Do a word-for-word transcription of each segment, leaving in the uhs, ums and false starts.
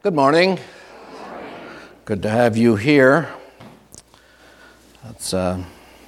Good morning. Good to have you here. That's, uh,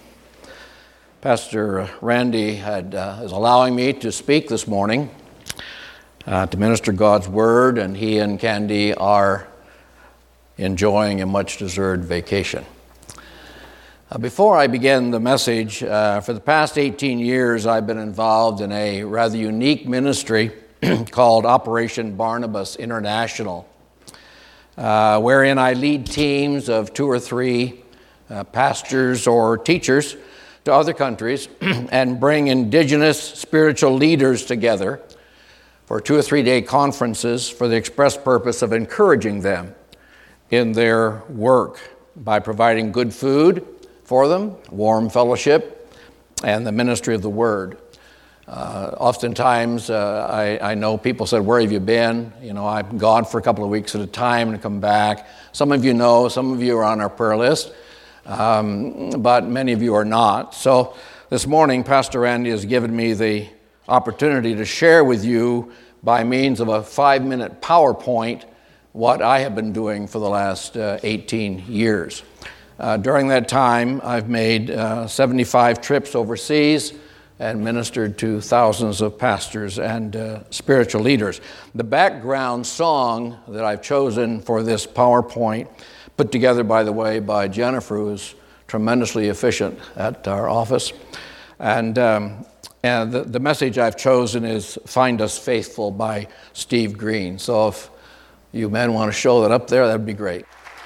Pastor Randy had, uh, is allowing me to speak this morning, uh, to minister God's Word, and he and Candy are enjoying a much-deserved vacation. Uh, before I begin the message, uh, for the past eighteen years I've been involved in a rather unique ministry called Operation Barnabas International, uh, wherein I lead teams of two or three uh, pastors or teachers to other countries and bring indigenous spiritual leaders together for two or three day conferences for the express purpose of encouraging them in their work by providing good food for them, warm fellowship, and the ministry of the Word. Uh, oftentimes, uh, I, I know people said, "Where have you been?" You know, I'm gone for a couple of weeks at a time and come back. Some of you know, some of you are on our prayer list, um, but many of you are not. So this morning, Pastor Randy has given me the opportunity to share with you by means of a five-minute PowerPoint what I have been doing for the last uh, eighteen years. Uh, during that time, I've made uh, seventy-five trips overseas and ministered to thousands of pastors and uh, spiritual leaders. The background song that I've chosen for this PowerPoint, put together, by the way, by Jennifer, who is tremendously efficient at our office, and, um, and the, the message I've chosen is "Find Us Faithful" by Steve Green. So if you men want to show that up there, that'd be great.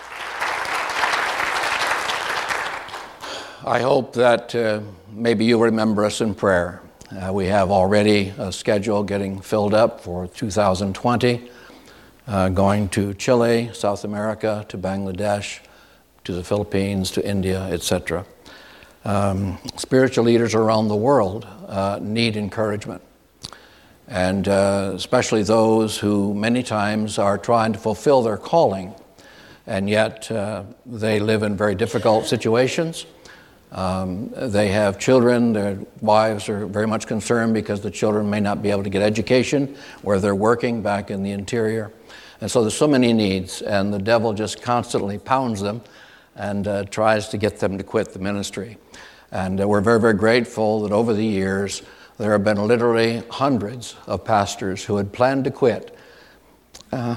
I hope that uh, maybe you'll remember us in prayer. Uh, we have already a schedule getting filled up for two thousand twenty, uh, going to Chile, South America, to Bangladesh, to the Philippines, to India, et cetera. Um, spiritual leaders around the world uh, need encouragement, and uh, especially those who many times are trying to fulfill their calling, and yet uh, they live in very difficult situations. Um, they have children, their wives are very much concerned because the children may not be able to get education where they're working back in the interior. And so there's so many needs, and the devil just constantly pounds them and uh, tries to get them to quit the ministry. And uh, we're very, very grateful that over the years there have been literally hundreds of pastors who had planned to quit uh,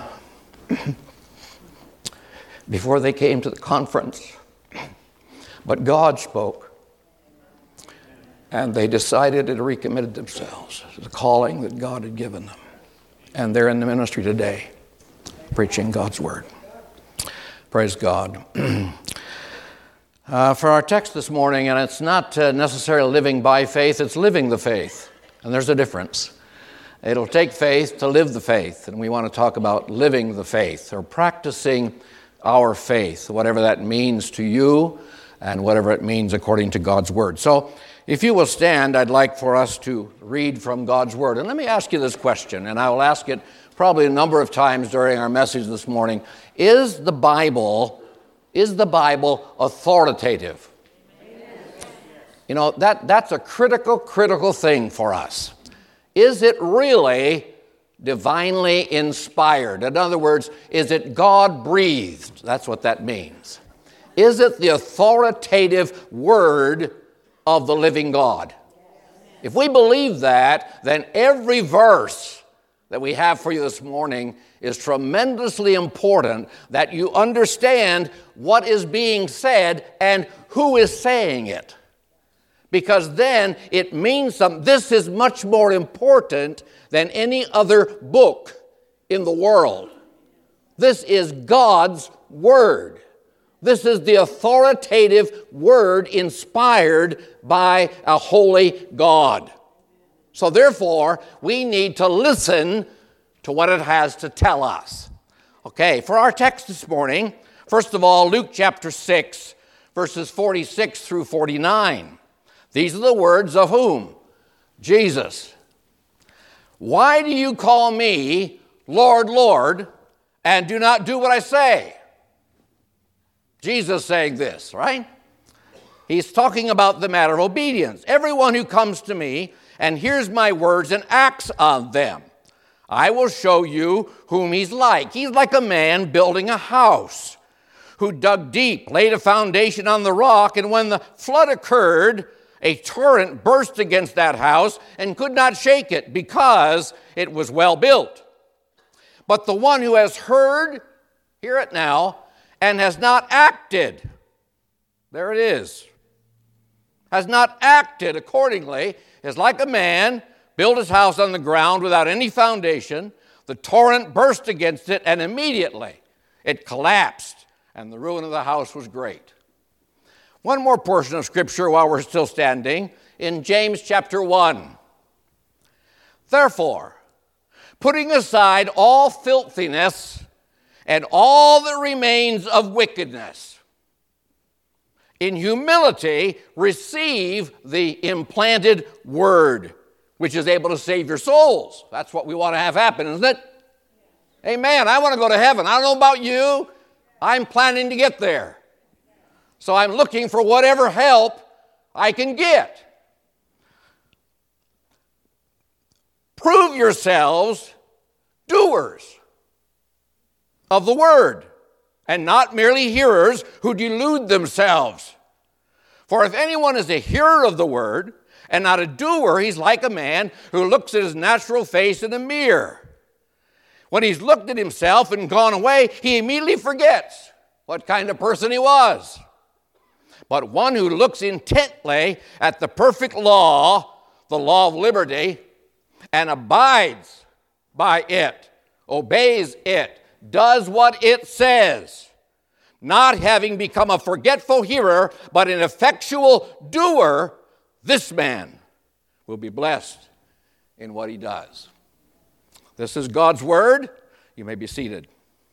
before they came to the conference. But God spoke, and they decided and recommitted themselves to the calling that God had given them. And they're in the ministry today, preaching God's Word. Praise God. uh, for our text this morning, and it's not uh, necessarily living by faith, it's living the faith. And there's a difference. It'll take faith to live the faith, and we want to talk about living the faith, or practicing our faith, whatever that means to you, and whatever it means according to God's Word. So if you will stand, I'd like for us to read from God's Word. And let me ask you this question, and I will ask it probably a number of times during our message this morning. Is the Bible, is the Bible authoritative? You know, that, that's a critical, critical thing for us. Is it really divinely inspired? In other words, is it God-breathed? That's what that means. Is it the authoritative Word of the living God? If we believe that, then every verse that we have for you this morning is tremendously important, that you understand what is being said and who is saying it. Because then it means something. This is much more important than any other book in the world. This is God's Word. This is the authoritative Word inspired by a holy God. So therefore, we need to listen to what it has to tell us. Okay, for our text this morning, first of all, Luke chapter six, verses forty-six through forty-nine. These are the words of whom? Jesus. "Why do you call me Lord, Lord, and do not do what I say?" Jesus saying this, right? He's talking about the matter of obedience. "Everyone who comes to me and hears my words and acts on them, I will show you whom he's like. He's like a man building a house who dug deep, laid a foundation on the rock, and when the flood occurred, a torrent burst against that house and could not shake it because it was well built. But the one who has heard, hear it now, and has not acted, there it is, has not acted accordingly, is like a man built his house on the ground without any foundation. The torrent burst against it, and immediately it collapsed, and the ruin of the house was great. One more portion of Scripture while we're still standing, in James chapter one. Therefore, putting aside all filthiness and all that remains of wickedness, in humility receive the implanted word, which is able to save your souls. That's what we want to have happen, isn't it? Amen. I want to go to heaven. I don't know about you. I'm planning to get there. So I'm looking for whatever help I can get. Prove yourselves doers of the word, and not merely hearers who delude themselves. For if anyone is a hearer of the word and not a doer, he's like a man who looks at his natural face in a mirror. When he's looked at himself and gone away, he immediately forgets what kind of person he was. But one who looks intently at the perfect law, the law of liberty, and abides by it, obeys it, does what it says, not having become a forgetful hearer, but an effectual doer, this man will be blessed in what he does. This is God's word. You may be seated.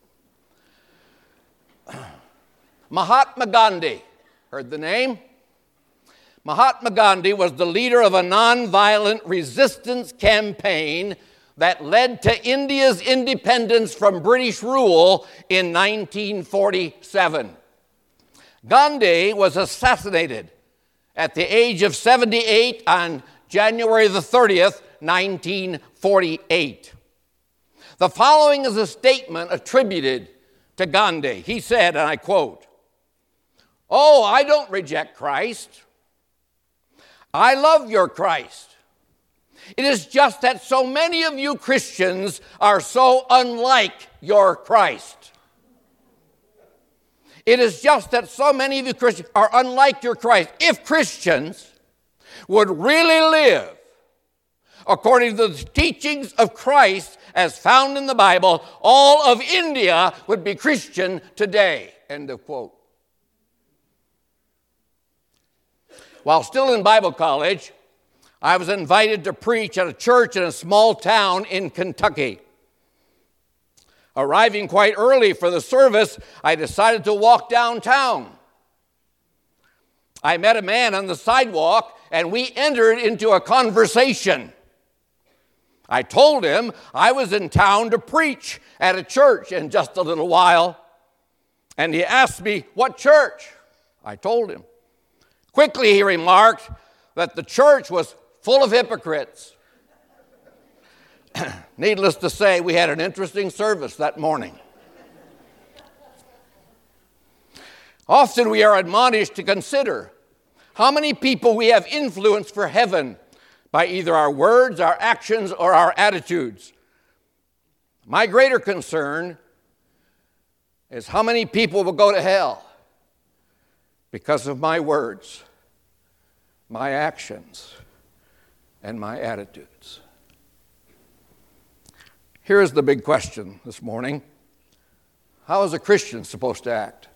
Mahatma Gandhi. Heard the name? Mahatma Gandhi was the leader of a nonviolent resistance campaign that led to India's independence from British rule in nineteen forty-seven. Gandhi was assassinated at the age of seventy-eight on January the thirtieth, nineteen forty-eight. The following is a statement attributed to Gandhi. He said, and I quote, "Oh, I don't reject Christ. I love your Christ. It is just that so many of you Christians are so unlike your Christ. It is just that so many of you Christians are unlike your Christ. If Christians would really live according to the teachings of Christ as found in the Bible, all of India would be Christian today." End of quote. While still in Bible college, I was invited to preach at a church in a small town in Kentucky. Arriving quite early for the service, I decided to walk downtown. I met a man on the sidewalk, and we entered into a conversation. I told him I was in town to preach at a church in just a little while, and he asked me, "What church?" I told him. Quickly, he remarked that the church was full of hypocrites. Needless to say, we had an interesting service that morning. Often we are admonished to consider how many people we have influenced for heaven by either our words, our actions, or our attitudes. My greater concern is how many people will go to hell because of my words, my actions, and my attitudes. Here's the big question this morning. How is a Christian supposed to act?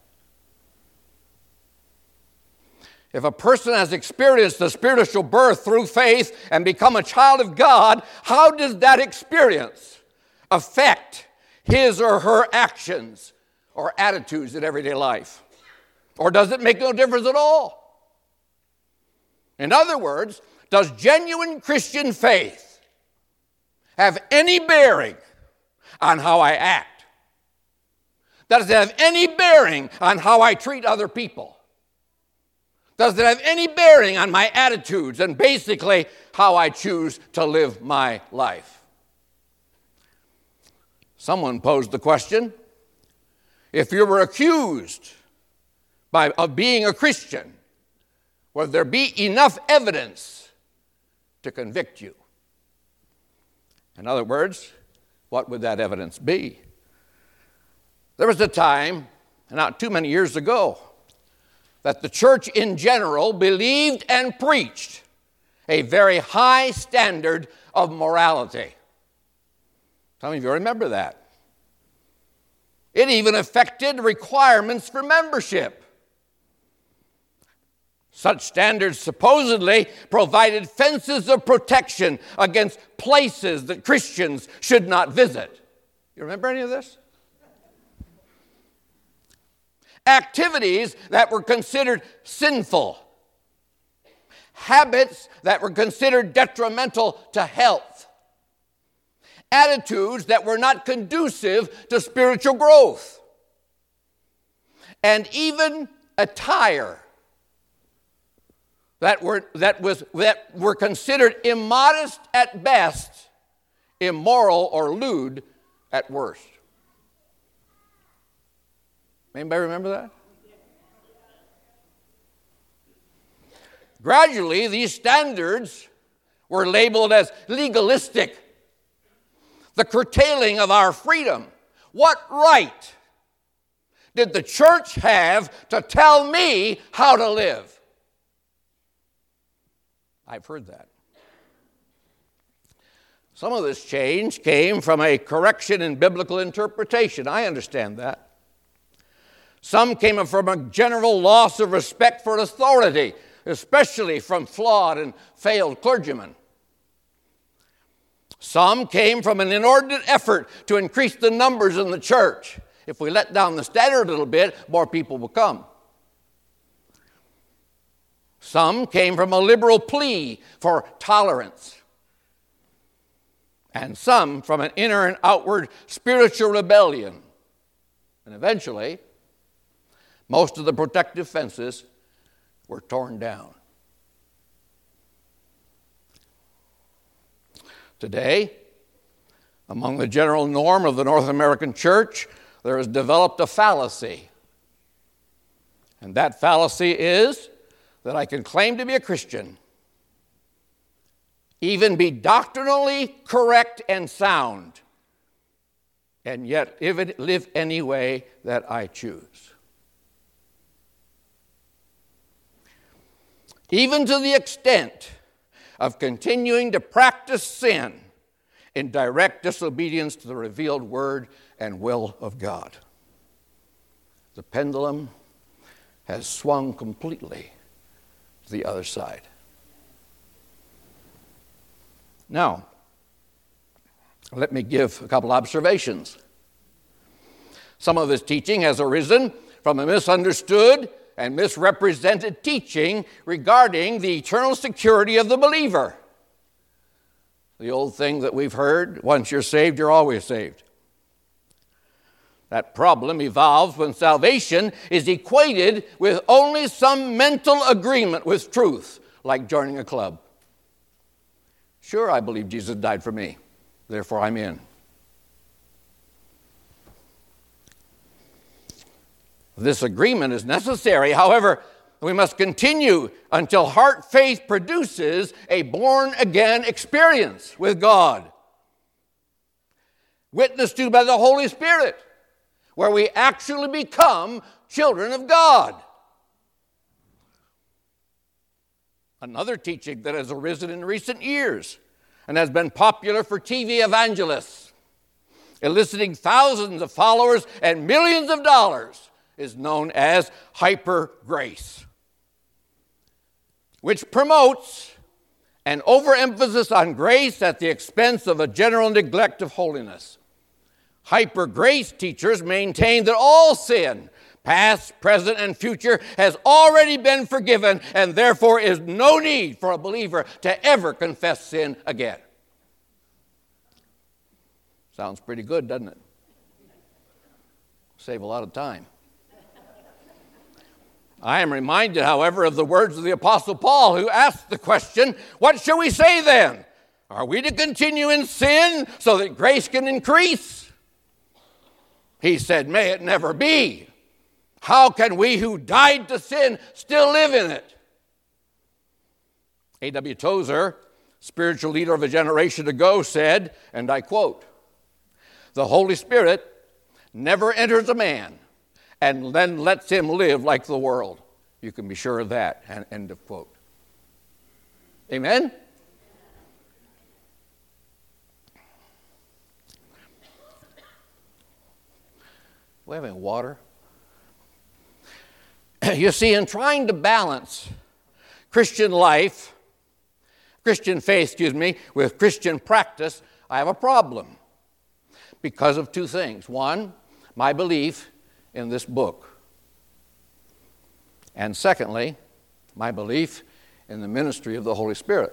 If a person has experienced the spiritual birth through faith and become a child of God, how does that experience affect his or her actions or attitudes in everyday life? Or does it make no difference at all? In other words, does genuine Christian faith have any bearing on how I act? Does it have any bearing on how I treat other people? Does it have any bearing on my attitudes and basically how I choose to live my life? Someone posed the question, if you were accused by, of being a Christian, would there be enough evidence to convict you? In other words, what would that evidence be? There was a time, not too many years ago, that the church in general believed and preached a very high standard of morality. Some of you remember that. It even affected requirements for membership. Such standards supposedly provided fences of protection against places that Christians should not visit. You remember any of this? Activities that were considered sinful. Habits that were considered detrimental to health. Attitudes that were not conducive to spiritual growth. And even attire that were, that was, that were considered immodest at best, immoral or lewd at worst. Anybody remember that? Gradually, these standards were labeled as legalistic, the curtailing of our freedom. What right did the church have to tell me how to live? I've heard that. Some of this change came from a correction in biblical interpretation. I understand that. Some came from a general loss of respect for authority, especially from flawed and failed clergymen. Some came from an inordinate effort to increase the numbers in the church. If we let down the standard a little bit, more people will come. Some came from a liberal plea for tolerance. And some from an inner and outward spiritual rebellion. And eventually, most of the protective fences were torn down. Today, among the general norm of the North American church, there has developed a fallacy. And that fallacy is that I can claim to be a Christian, even be doctrinally correct and sound, and yet live any way that I choose. Even to the extent of continuing to practice sin in direct disobedience to the revealed word and will of God. The pendulum has swung completely to the other side. Now, let me give a couple observations. Some of this teaching has arisen from a misunderstood and misrepresented teaching regarding the eternal security of the believer. The old thing that we've heard, once you're saved, you're always saved. That problem evolves when salvation is equated with only some mental agreement with truth, like joining a club. Sure, I believe Jesus died for me, therefore I'm in. This agreement is necessary. However, we must continue until heart faith produces a born-again experience with God, witnessed to by the Holy Spirit, where we actually become children of God. Another teaching that has arisen in recent years and has been popular for T V evangelists, eliciting thousands of followers and millions of dollars, is known as hyper grace, which promotes an overemphasis on grace at the expense of a general neglect of holiness. Hyper grace teachers maintain that all sin, past, present, and future, has already been forgiven, and therefore is no need for a believer to ever confess sin again. Sounds pretty good, doesn't it? Save a lot of time. I am reminded, however, of the words of the Apostle Paul, who asked the question, what shall we say then? Are we to continue in sin so that grace can increase? He said, may it never be. How can we who died to sin still live in it? A W Tozer, spiritual leader of a generation ago, said, and I quote, the Holy Spirit never enters a man and then lets him live like the world. You can be sure of that. And end of quote. Amen? We have any water? You see, in trying to balance Christian life, Christian faith, excuse me, with Christian practice, I have a problem because of two things. One, my belief in this book. And secondly, my belief in the ministry of the Holy Spirit.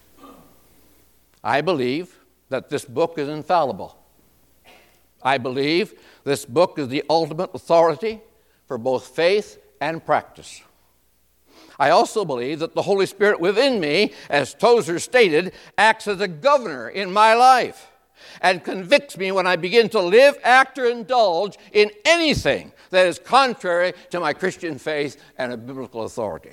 I believe that this book is infallible. I believe this book is the ultimate authority for both faith and practice. I also believe that the Holy Spirit within me, as Tozer stated, acts as a governor in my life and convicts me when I begin to live, act, or indulge in anything that is contrary to my Christian faith and a biblical authority.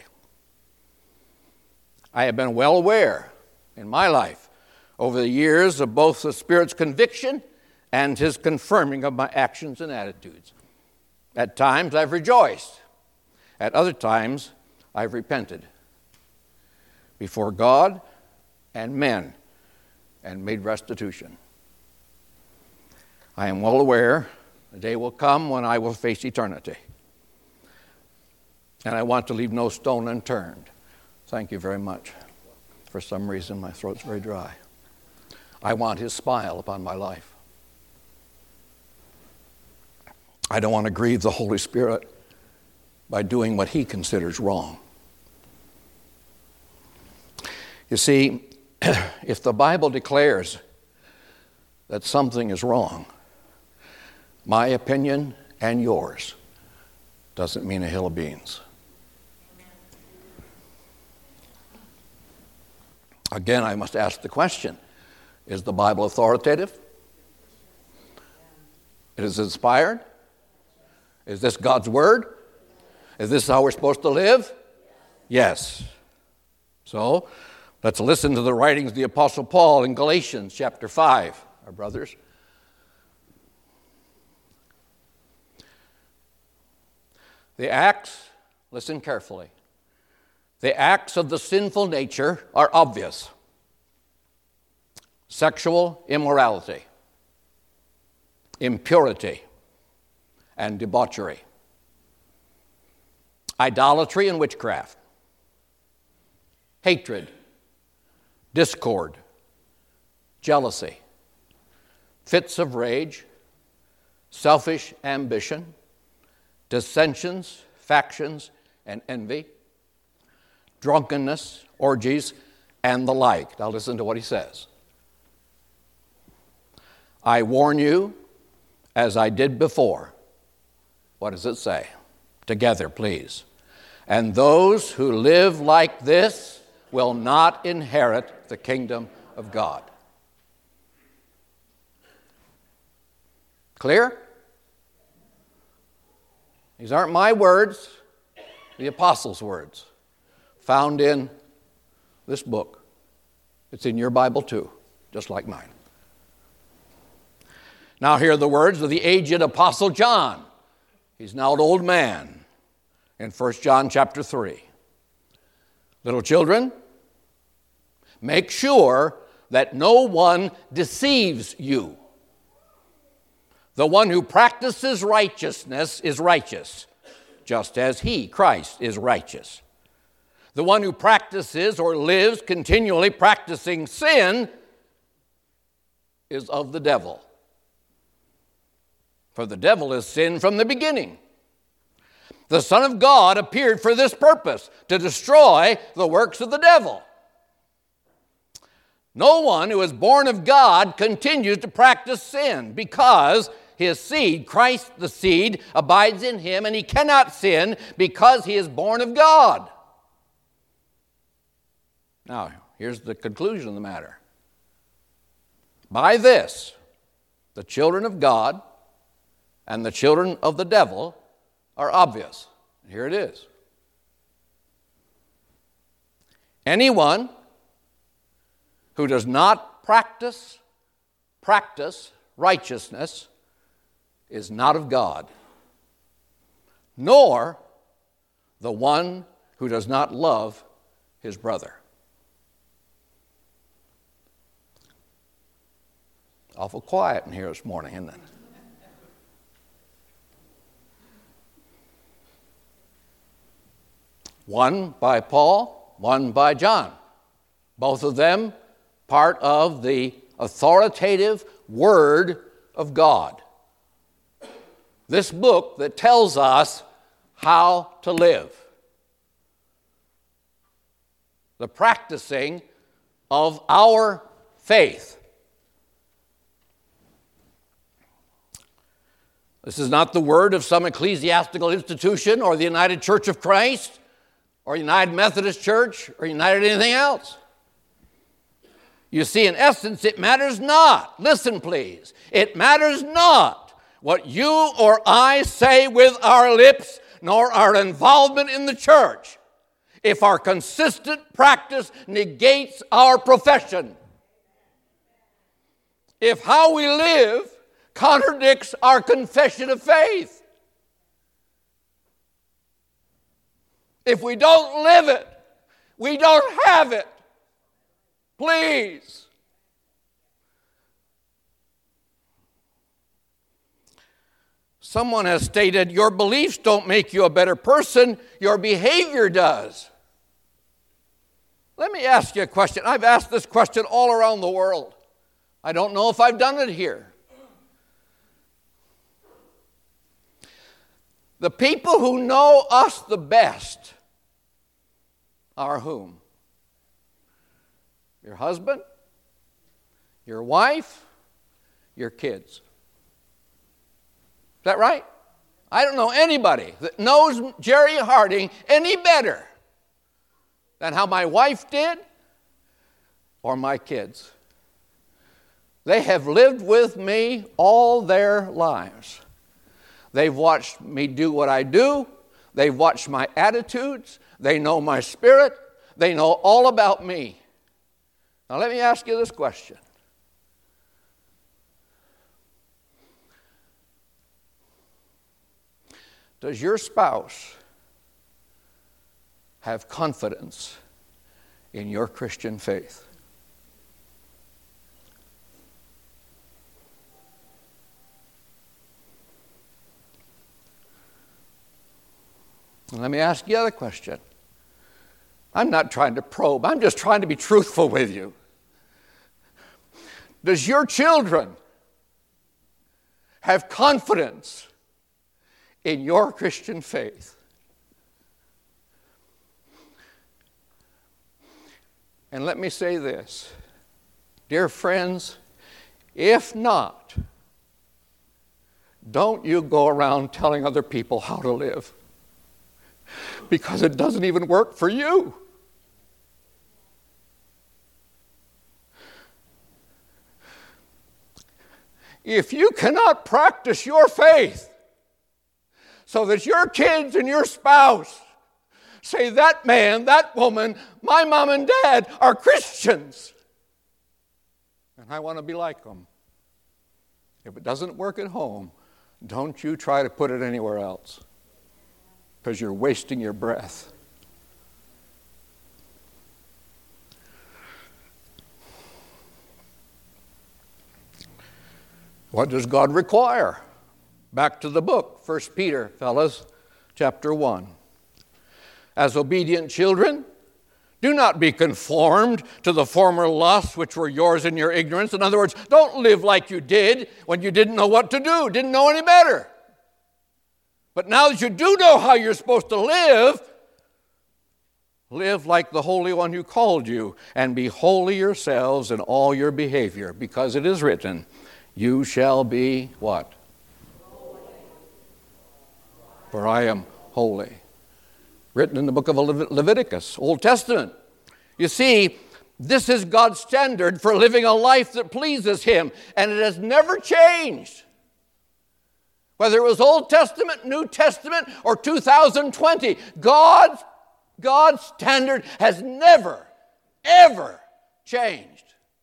I have been well aware in my life over the years of both the Spirit's conviction and His confirming of my actions and attitudes. At times I've rejoiced. At other times I've repented before God and men and made restitution. I am well aware the day will come when I will face eternity. And I want to leave no stone unturned. Thank you very much. For some reason, my throat's very dry. I want His smile upon my life. I don't want to grieve the Holy Spirit by doing what He considers wrong. You see, if the Bible declares that something is wrong, my opinion and yours doesn't mean a hill of beans. Again, I must ask the question, is the Bible authoritative? Is it inspired? Is this God's Word? Is this how we're supposed to live? Yes. So, let's listen to the writings of the Apostle Paul in Galatians chapter five, our brothers. The acts, listen carefully, the acts of the sinful nature are obvious. Sexual immorality, impurity, and debauchery, idolatry and witchcraft, hatred, discord, jealousy, fits of rage, selfish ambition, dissensions, factions, and envy, drunkenness, orgies, and the like. Now listen to what he says. I warn you, as I did before. What does it say? Together, please. And those who live like this will not inherit the kingdom of God. Clear? These aren't my words, the apostles' words, found in this book. It's in your Bible too, just like mine. Now hear the words of the aged apostle John. He's now an old man in First John chapter three. Little children, make sure that no one deceives you. The one who practices righteousness is righteous, just as he, Christ, is righteous. The one who practices or lives continually practicing sin is of the devil. For the devil is sin from the beginning. The Son of God appeared for this purpose, to destroy the works of the devil. No one who is born of God continues to practice sin because his seed, Christ the seed, abides in him, and he cannot sin because he is born of God. Now, here's the conclusion of the matter. By this, the children of God and the children of the devil are obvious. Here it is. Anyone who does not practice, practice righteousness is not of God, nor the one who does not love his brother. Awful quiet in here this morning, isn't it? One by Paul, one by John. Both of them part of the authoritative Word of God. This book that tells us how to live. The practicing of our faith. This is not the word of some ecclesiastical institution or the United Church of Christ or United Methodist Church or United anything else. You see, in essence, it matters not. Listen, please. It matters not what you or I say with our lips, nor our involvement in the church, if our consistent practice negates our profession. If how we live contradicts our confession of faith. If we don't live it, we don't have it. Please. Someone has stated, your beliefs don't make you a better person, your behavior does. Let me ask you a question. I've asked this question all around the world. I don't know if I've done it here. The people who know us the best are whom? Your husband, your wife, your kids. Is that right? I don't know anybody that knows Jerry Harding any better than how my wife did or my kids. They have lived with me all their lives. They've watched me do what I do. They've watched my attitudes. They know my spirit. They know all about me. Now let me ask you this question. Does your spouse have confidence in your Christian faith? And let me ask you the other question. I'm not trying to probe. I'm just trying to be truthful with you. Does your children have confidence in your Christian faith? And let me say this, dear friends, if not, don't you go around telling other people how to live, because it doesn't even work for you. If you cannot practice your faith so that your kids and your spouse say, that man, that woman, my mom and dad are Christians, and I want to be like them. If it doesn't work at home, don't you try to put it anywhere else, because you're wasting your breath. What does God require? Back to the book, First Peter, fellas, chapter one. As obedient children, do not be conformed to the former lusts which were yours in your ignorance. In other words, don't live like you did when you didn't know what to do, didn't know any better. But now that you do know how you're supposed to live, live like the Holy One who called you, and be holy yourselves in all your behavior, because it is written, you shall be what? Holy. For I am holy. Written in the book of Leviticus, Old Testament. You see, this is God's standard for living a life that pleases Him, and it has never changed. Whether it was Old Testament, New Testament, or two thousand twenty, God's, God's standard has never, ever changed.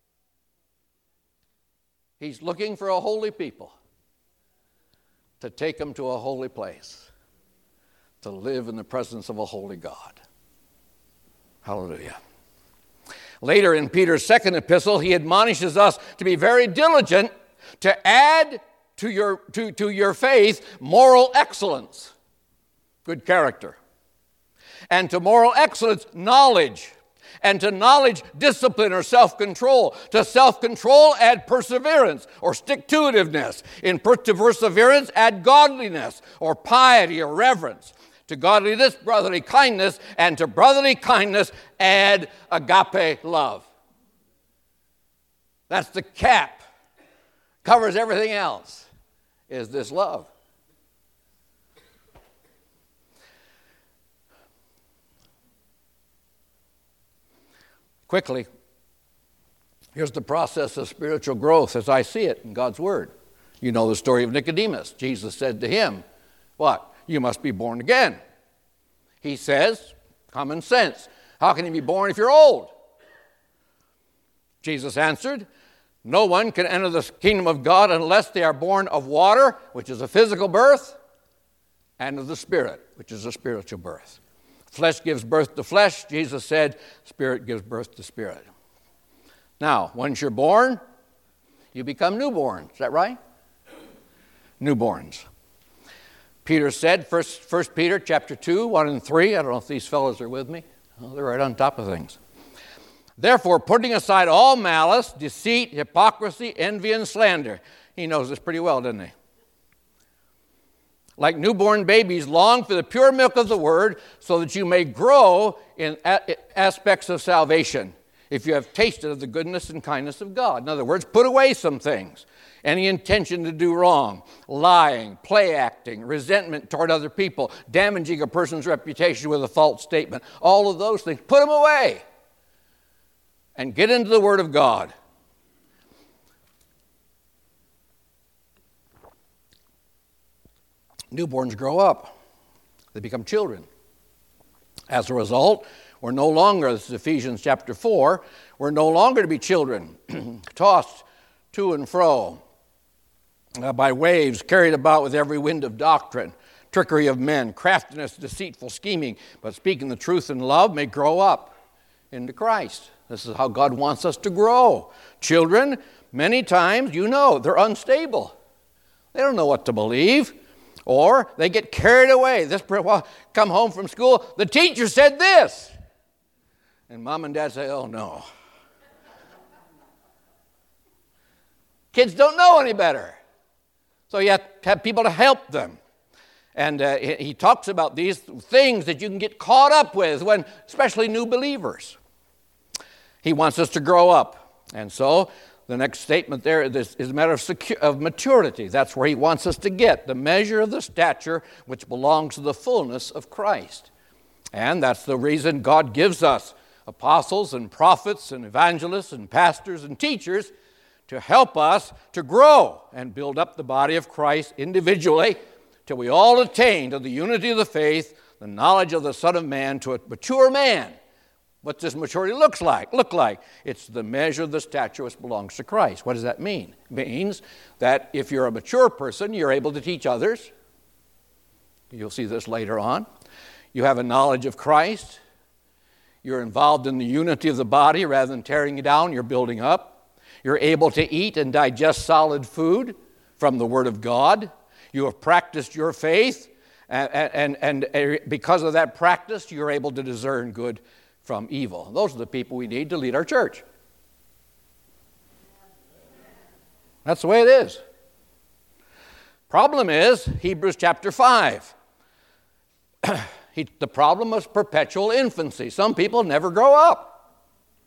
He's looking for a holy people to take them to a holy place, to live in the presence of a holy God. Hallelujah. Later in Peter's second epistle, he admonishes us to be very diligent to add to your, to, to your faith moral excellence, good character, and to moral excellence, knowledge, and to knowledge, discipline or self-control. To self-control, add perseverance or stick-to-itiveness. In per- to perseverance, add godliness or piety or reverence. To godliness, brotherly kindness, and to brotherly kindness, add agape love. That's the cap. Covers everything else, is this love. Quickly, here's the process of spiritual growth as I see it in God's Word. You know the story of Nicodemus. Jesus said to him, what? You must be born again. He says, common sense. How can you be born if you're old? Jesus answered, no one can enter the kingdom of God unless they are born of water, which is a physical birth, and of the Spirit, which is a spiritual birth. Flesh gives birth to flesh, Jesus said. Spirit gives birth to spirit. Now, once you're born, you become newborns. Is that right? Newborns. Peter said, First, First Peter chapter two, one and three. I don't know if these fellows are with me. Oh, they're right on top of things. Therefore, putting aside all malice, deceit, hypocrisy, envy, and slander. He knows this pretty well, doesn't he? Like newborn babies, long for the pure milk of the word, so that you may grow in a- aspects of salvation, if you have tasted of the goodness and kindness of God. In other words, put away some things. Any intention to do wrong, lying, play acting, resentment toward other people, damaging a person's reputation with a false statement. All of those things, put them away and get into the Word of God. Newborns grow up. They become children. As a result, we're no longer, this is Ephesians chapter four, we're no longer to be children, tossed to and fro uh, by waves, carried about with every wind of doctrine, trickery of men, craftiness, deceitful scheming, but speaking the truth in love may grow up into Christ. This is how God wants us to grow. Children, many times, you know, they're unstable. They don't know what to believe. Or they get carried away. This well, come home from school, the teacher said this. And mom and dad say, oh no. Kids don't know any better. So you have to have people to help them. And uh, he talks about these things that you can get caught up with, when, especially new believers. He wants us to grow up. And so the next statement there is a matter of, secure, of maturity. That's where he wants us to get, the measure of the stature which belongs to the fullness of Christ. And that's the reason God gives us apostles and prophets and evangelists and pastors and teachers to help us to grow and build up the body of Christ individually till we all attain to the unity of the faith, the knowledge of the Son of Man, to a mature man. What does maturity looks like? Look like? It's the measure of the stature which belongs to Christ. What does that mean? It means that if you're a mature person, you're able to teach others. You'll see this later on. You have a knowledge of Christ. You're involved in the unity of the body rather than tearing it down. You're building up. You're able to eat and digest solid food from the Word of God. You have practiced your faith, and, and, and because of that practice, you're able to discern good from evil. Those are the people we need to lead our church. That's the way it is. Problem is, Hebrews chapter five. he, the problem is perpetual infancy. Some people never grow up.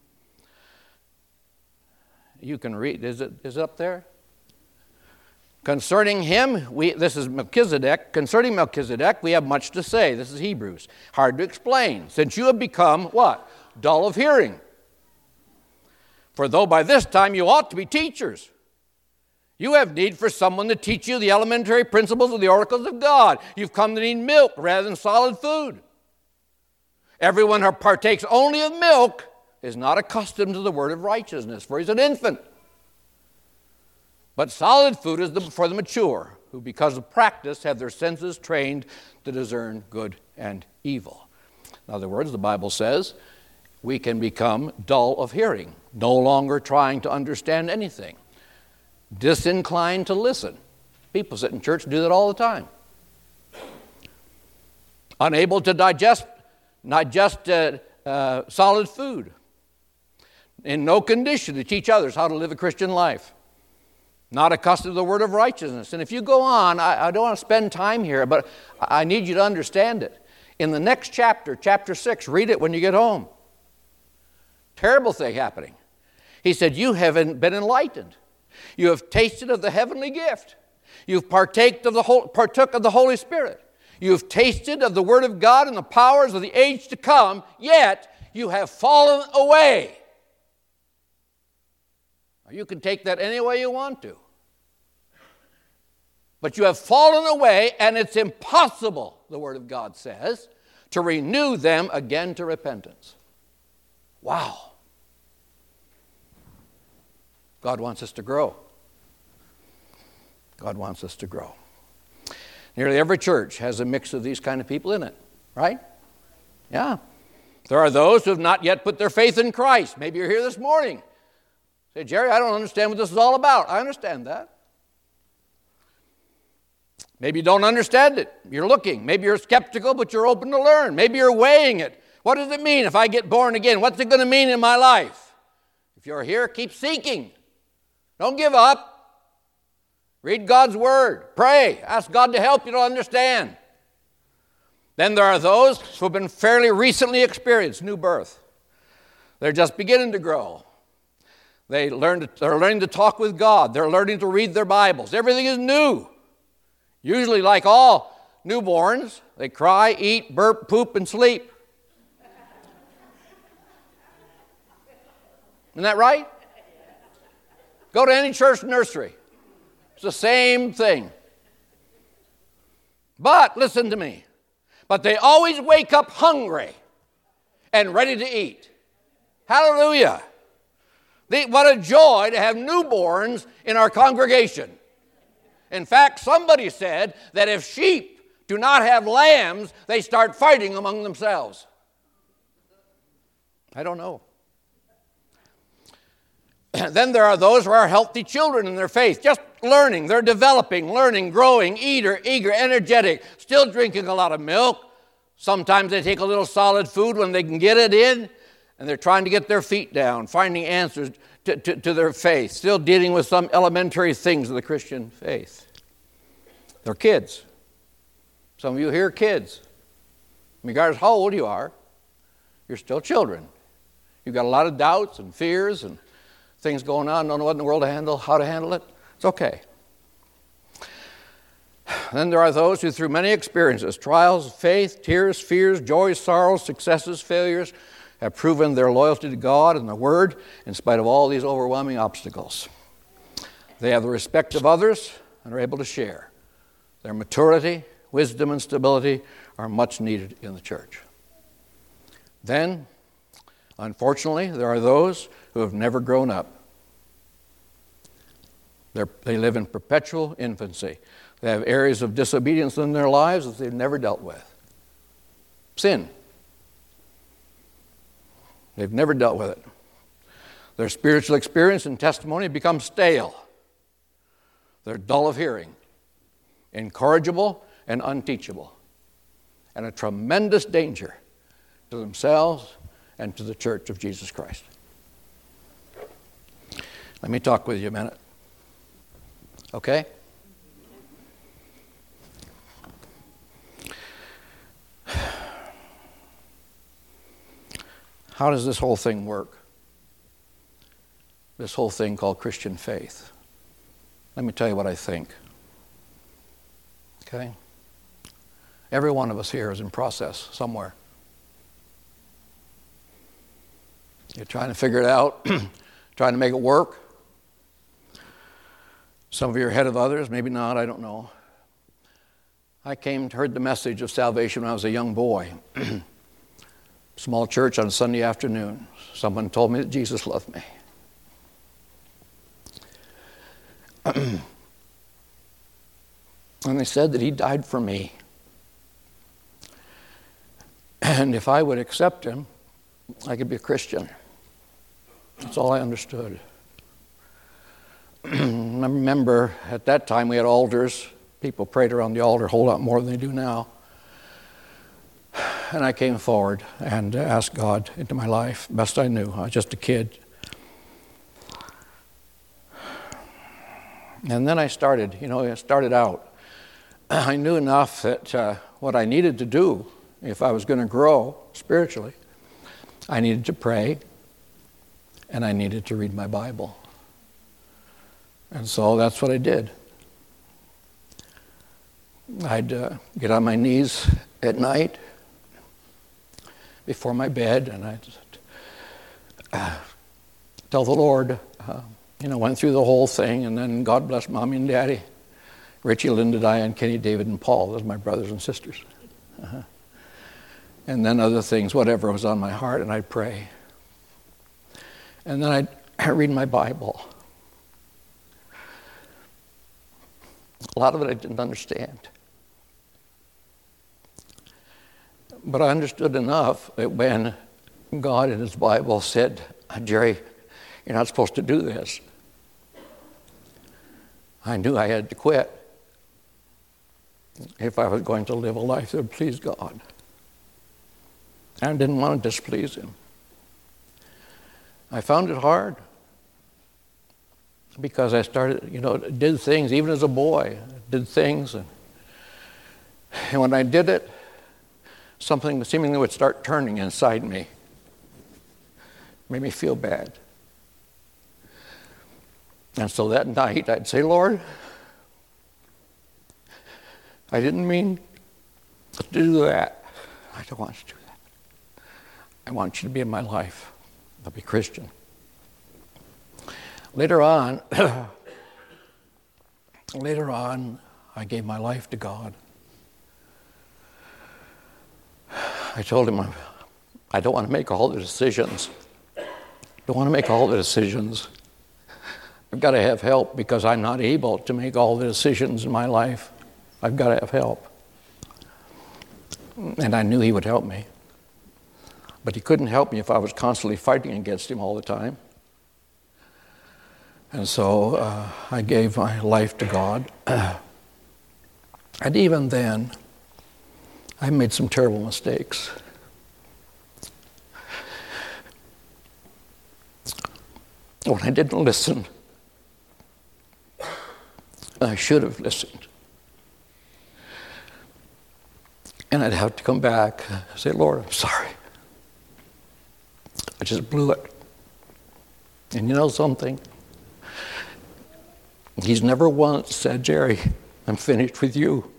You can read, is it, is it up there? Concerning him, we, this is Melchizedek. Concerning Melchizedek, we have much to say. This is Hebrews. Hard to explain. Since you have become, what? Dull of hearing. For though by this time you ought to be teachers, You have need for someone to teach you the elementary principles of the oracles of God. You've come to need milk rather than solid food. Everyone who partakes only of milk is not accustomed to the word of righteousness, for he's an infant. But solid food is the, for the mature, who because of practice have their senses trained to discern good and evil. In other words, the Bible says we can become dull of hearing, no longer trying to understand anything, disinclined to listen. People sit in church and do that all the time. Unable to digest, digest uh, uh, solid food. In no condition to teach others how to live a Christian life. Not accustomed to the word of righteousness. And if you go on, I, I don't want to spend time here, but I need you to understand it. In the next chapter, chapter six, read it when you get home. Terrible thing happening. He said, you have been enlightened. You have tasted of the heavenly gift. You've partaked of the whole, partook of the Holy Spirit. You've tasted of the word of God and the powers of the age to come, yet you have fallen away. You can take that any way you want to. But you have fallen away, and it's impossible, the Word of God says, to renew them again to repentance. Wow. God wants us to grow. God wants us to grow. Nearly every church has a mix of these kind of people in it, right? Yeah. There are those who have not yet put their faith in Christ. Maybe you're here this morning. Say, Jerry, I don't understand what this is all about. I understand that. Maybe you don't understand it. You're looking. Maybe you're skeptical, but you're open to learn. Maybe you're weighing it. What does it mean if I get born again? What's it going to mean in my life? If you're here, keep seeking. Don't give up. Read God's Word. Pray. Ask God to help you to understand. Then there are those who have been fairly recently experienced new birth. They're just beginning to grow. They learn to, they're learning to talk with God. They're learning to read their Bibles. Everything is new. Usually, like all newborns, they cry, eat, burp, poop, and sleep. Isn't that right? Go to any church nursery. It's the same thing. But, listen to me, but they always wake up hungry and ready to eat. Hallelujah. They, what a joy to have newborns in our congregation. In fact, somebody said that if sheep do not have lambs, they start fighting among themselves. I don't know. Then there are those who are healthy children in their faith, just learning. They're developing, learning, growing, eager, eager, energetic, still drinking a lot of milk. Sometimes they take a little solid food when they can get it in, and they're trying to get their feet down, finding answers to, to, to their faith, still dealing with some elementary things of the Christian faith. They're kids. Some of you here are kids. Regardless how old you are, you're still children. You've got a lot of doubts and fears and things going on, don't know what in the world to handle, how to handle it. It's okay. Then there are those who through many experiences, trials, faith, tears, fears, joys, sorrows, successes, failures, have proven their loyalty to God and the Word in spite of all these overwhelming obstacles. They have the respect of others and are able to share. Their maturity, wisdom, and stability are much needed in the church. Then, unfortunately, there are those who have never grown up. They're, they live in perpetual infancy. They have areas of disobedience in their lives that they've never dealt with. Sin. They've never dealt with it. Their spiritual experience and testimony become stale. They're dull of hearing, incorrigible and unteachable, and a tremendous danger to themselves and to the church of Jesus Christ. Let me talk with you a minute. Okay? How does this whole thing work? This whole thing called Christian faith. Let me tell you what I think. Okay? Every one of us here is in process somewhere. You're trying to figure it out, trying to make it work. Some of you are ahead of others, maybe not, I don't know. I came, heard the message of salvation when I was a young boy. Small church on a Sunday afternoon. Someone told me that Jesus loved me. And they said that he died for me. And if I would accept him, I could be a Christian. That's all I understood. I remember at that time we had altars. People prayed around the altar a whole lot more than they do now. And I came forward and asked God into my life, best I knew. I was just a kid. And then I started, you know, I started out. I knew enough that uh, what I needed to do, if I was going to grow spiritually, I needed to pray and I needed to read my Bible. And so that's what I did. I'd uh, get on my knees at night before my bed, and I'd uh, tell the Lord, uh, you know, went through the whole thing, and then God bless Mommy and Daddy, Richie, Linda, Diane, Kenny, David, and Paul. Those are my brothers and sisters. Uh-huh. And then other things, whatever was on my heart, and I'd pray. And then I'd read my Bible. A lot of it I didn't understand. But I understood enough that when God in his Bible said, Jerry, you're not supposed to do this, I knew I had to quit if I was going to live a life that would please God. And I didn't want to displease him. I found it hard because I started, you know, did things, even as a boy, did things. And, and when I did it, something seemingly would start turning inside me. Made me feel bad. And so that night I'd say, Lord, I didn't mean to do that. I don't want you to do that. I want you to be in my life. I'll be Christian. Later on, later on, I gave my life to God. I told him, I don't want to make all the decisions. I don't want to make all the decisions. I've got to have help because I'm not able to make all the decisions in my life. I've got to have help. And I knew he would help me. But he couldn't help me if I was constantly fighting against him all the time. And so uh, I gave my life to God. And even then, I made some terrible mistakes. When I didn't listen, I should have listened. And I'd have to come back and say, Lord, I'm sorry. I just blew it. And you know something? He's never once said, Jerry, I'm finished with you.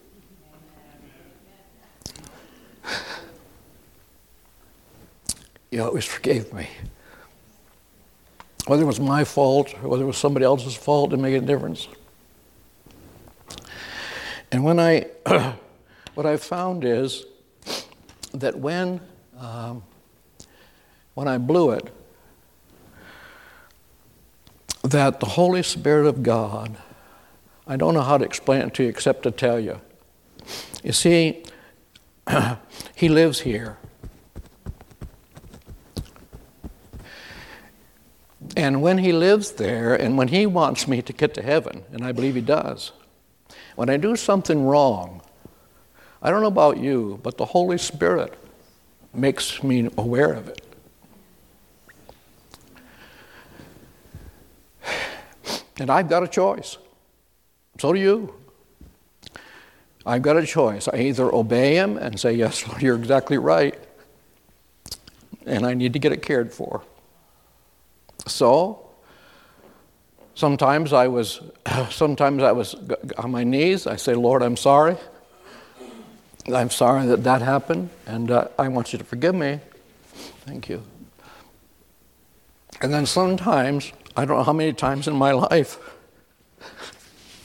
He always forgave me. Whether it was my fault or whether it was somebody else's fault, it didn't make a difference. And when I, what I found is that when, um, when I blew it, that the Holy Spirit of God, I don't know how to explain it to you except to tell you. You see, he lives here. And when he lives there, and when he wants me to get to heaven, and I believe he does, when I do something wrong, I don't know about you, but the Holy Spirit makes me aware of it. And I've got a choice. So do you. I've got a choice. I either obey him and say, yes, Lord, you're exactly right, and I need to get it cared for. So, sometimes I was, sometimes I was on my knees. I say, Lord, I'm sorry. I'm sorry that that happened, and uh, I want you to forgive me. Thank you. And then sometimes, I don't know how many times in my life,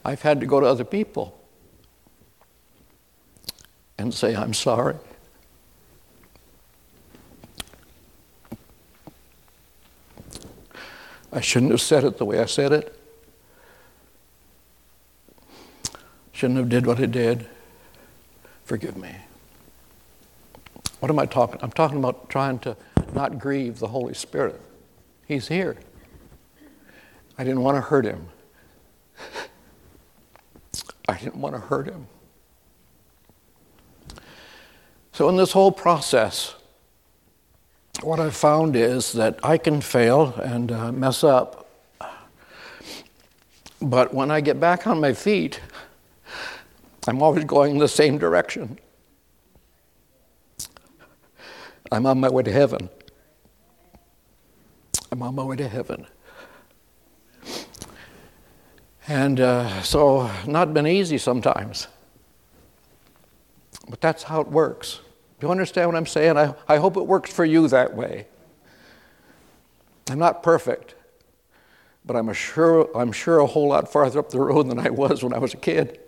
I've had to go to other people and say, I'm sorry. I shouldn't have said it the way I said it. Shouldn't have did what I did. Forgive me. What am I talking? I'm talking about trying to not grieve the Holy Spirit. He's here. I didn't want to hurt him. I didn't want to hurt him. So in this whole process, what I've found is that I can fail and uh, mess up. But when I get back on my feet, I'm always going the same direction. I'm on my way to heaven. I'm on my way to heaven. And uh, so, not been easy sometimes. But that's how it works. Do you understand what I'm saying? I, I hope it works for you that way. I'm not perfect, but I'm a sure, I'm sure a whole lot farther up the road than I was when I was a kid.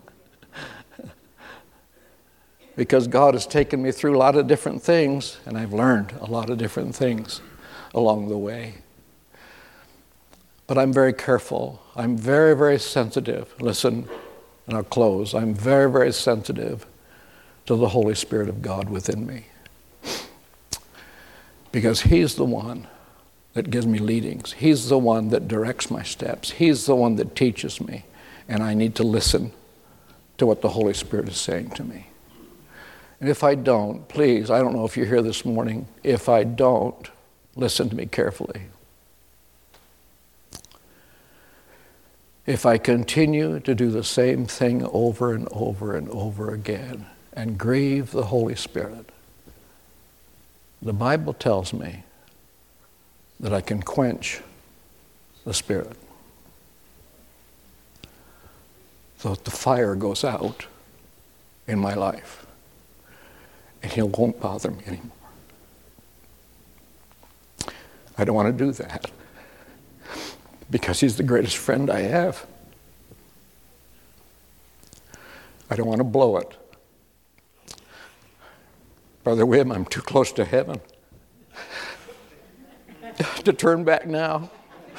Because God has taken me through a lot of different things, and I've learned a lot of different things along the way. But I'm very careful. I'm very, very sensitive. Listen, and I'll close. I'm very, very sensitive to the Holy Spirit of God within me. Because He's the one that gives me leadings. He's the one that directs my steps. He's the one that teaches me. And I need to listen to what the Holy Spirit is saying to me. And if I don't, please, I don't know if you're here this morning, if I don't, listen to me carefully. If I continue to do the same thing over and over and over again and grieve the Holy Spirit, the Bible tells me that I can quench the Spirit. So that the fire goes out in my life. And He won't bother me anymore. I don't want to do that. Because He's the greatest friend I have. I don't want to blow it. Brother Wim, I'm too close to heaven to turn back now.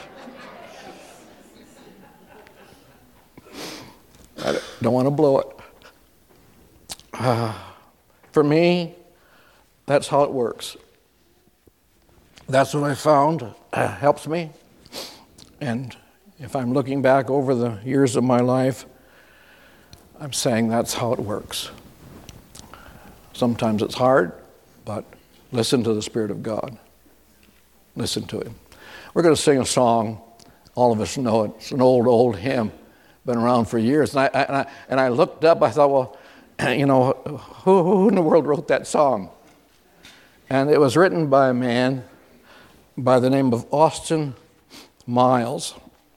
I don't want to blow it. Uh, for me, that's how it works. That's what I found uh, helps me. And if I'm looking back over the years of my life, I'm saying that's how it works. Sometimes it's hard, but listen to the Spirit of God. Listen to Him. We're going to sing a song. All of us know it. It's an old, old hymn. Been around for years. And I, and I, and I looked up, I thought, well, you know, who, who in the world wrote that song? And it was written by a man by the name of Austin Miles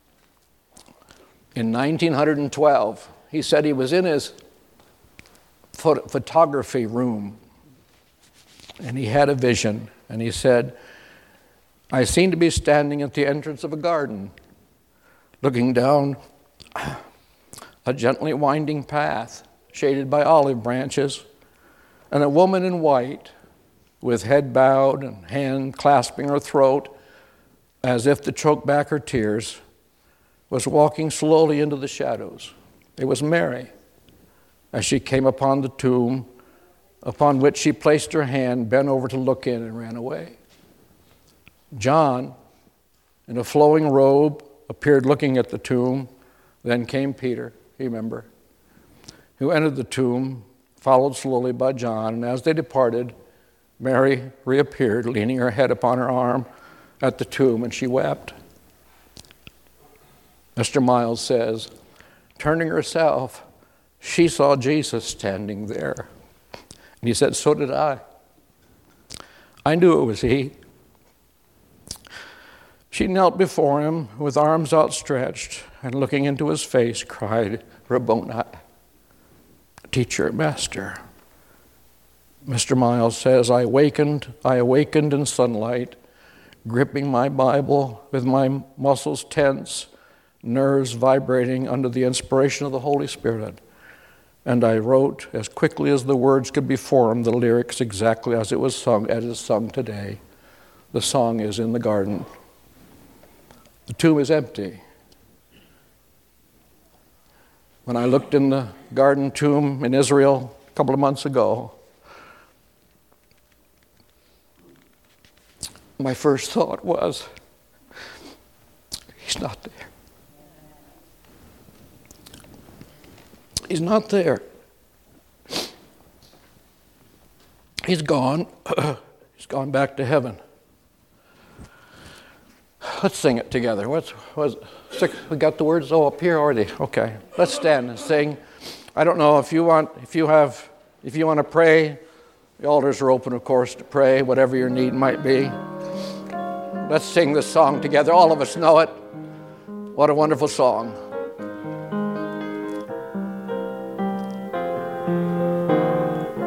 in nineteen twelve. He said he was in his phot- photography room and he had a vision, and he said, I seem to be standing at the entrance of a garden, looking down a gently winding path shaded by olive branches, and a woman in white with head bowed and hand clasping her throat as if to choke back her tears, was walking slowly into the shadows. It was Mary, as she came upon the tomb, upon which she placed her hand, bent over to look in, and ran away. John, in a flowing robe, appeared looking at the tomb. Then came Peter, you remember, who entered the tomb, followed slowly by John, and as they departed, Mary reappeared, leaning her head upon her arm at the tomb, and she wept. Mister Miles says, turning herself, she saw Jesus standing there. And he said, so did I. I knew it was He. She knelt before Him with arms outstretched, and looking into His face, cried, Rabboni, teacher, master. Mister Miles says, I awakened, I awakened in sunlight, gripping my Bible with my muscles tense, nerves vibrating under the inspiration of the Holy Spirit. And I wrote, as quickly as the words could be formed, the lyrics exactly as it was sung, as it is sung today. The song is in the garden. The tomb is empty. When I looked in the garden tomb in Israel a couple of months ago, my first thought was, he's not there. He's not there. He's gone. He's gone back to heaven. Let's sing it together. What's was six? We got the words. Oh, up here already. Okay. Let's stand and sing. I don't know if you want. If you have. If you want to pray, the altars are open, of course, to pray. Whatever your need might be. Let's sing this song together. All of us know it. What a wonderful song.